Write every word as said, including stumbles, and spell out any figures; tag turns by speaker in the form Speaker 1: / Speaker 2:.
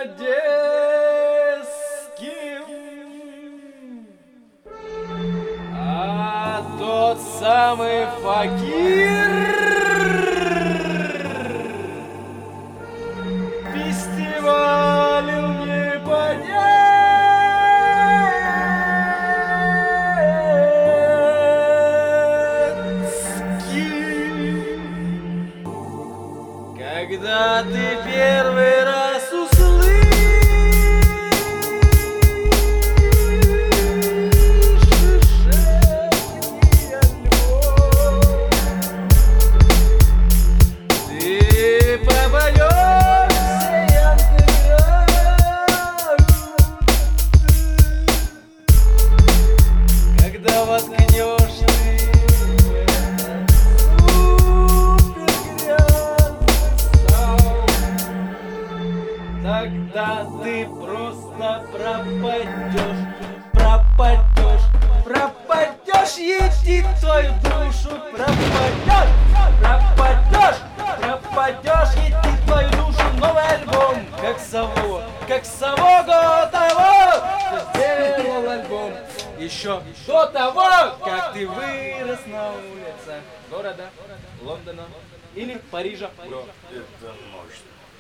Speaker 1: одесским, а тот самый факир фестивалил не по-детски. Когда ты первый раз услышишь шепки альбом, ты попадешься янтеград, когда воткнешь ты в этот супергрязный саунд, тогда ты просто пропадешь, пропадешь, пропадешь, едит твою душу, пропадешь, пропадешь, пропадешь, едит твою душу новый альбом, как Саво, как Саво до того, что сделал альбом еще до того, как ты вырос на улицах города Лондона или Парижа.
Speaker 2: Бро, это мощно.